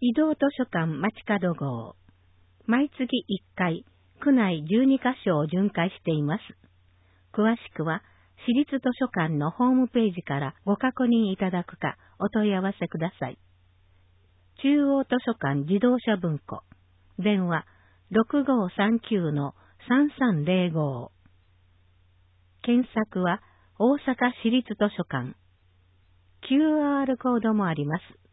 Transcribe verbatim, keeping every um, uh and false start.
移動図書館街角号。毎月いっかい、区内じゅうにカ所を巡回しています。詳しくは、市立図書館のホームページからご確認いただくか、お問い合わせください。中央図書館自動車文庫。電話 ろくごーさんきゅうのさんさんぜろご。検索は大阪市立図書館。キューアール コードもあります。